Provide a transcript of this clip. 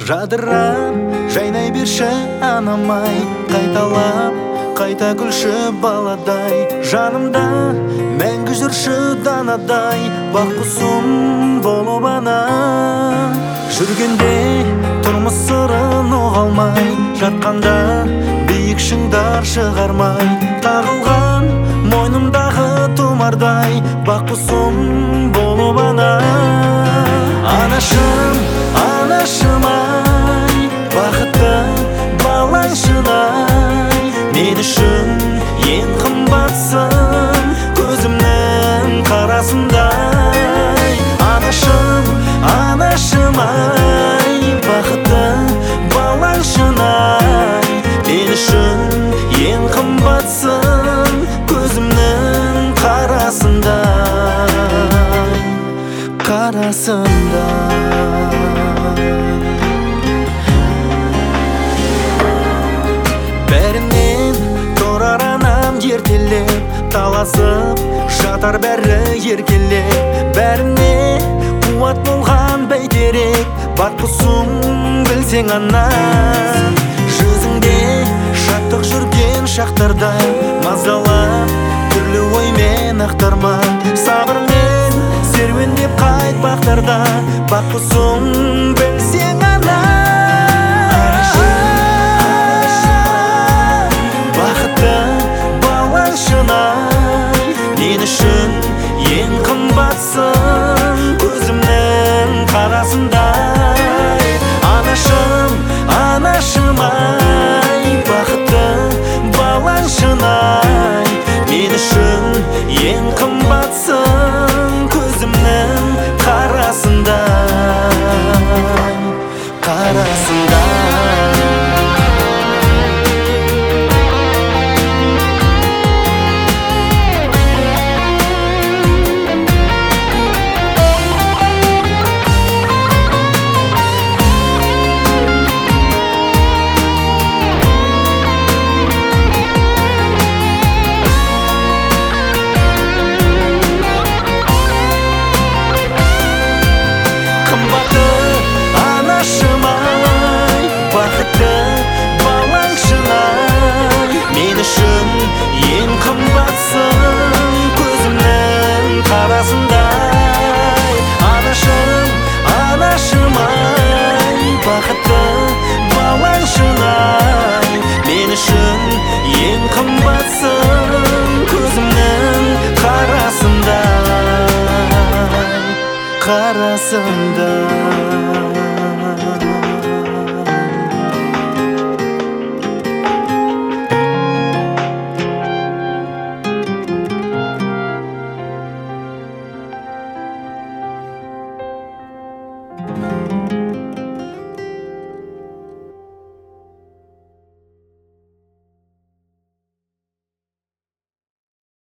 Жадырап жайнай берші анамай, қайталап қайта күлші баладай. Жанымда мәңгі жүрші данадай, бақ құсым болып ана. Жүргенде тұрмыс сырын оғалмай, жатқанда биік шыңдар шығармай, тағылған мойнымдағы тұмардай, бақ құсым болып ана. Анашым, анашым ай, бақытты балаңшын ай, мен үшін ең қымбатсың, көзімнің қарасындай. Анашым, анашым ай, бақытты балаңшын ай, мен үшін ең қымбатсың, көзімнің қарасындай. Бәрінен тұрар анам ертелеп, таласып жатар бәрі еркелеп. Бәріне қуат болған бәйтерек, бар құсым білсең ана. Жүзіңде шаттық жүрген шақтарда, мазалап түрлі оймен ақтарма. Сабырмен серуендеп қайт бақтарда, бақ құсым білсең ана. Бақытты балаңшын ай, мен үшін ең қымбатсың, көзімнің қарасындай. Анашым, анашым ай, бақытты балаңшын ай, мен үшін ең қымбатсың, көзімнің қарасындай. Қарасындай.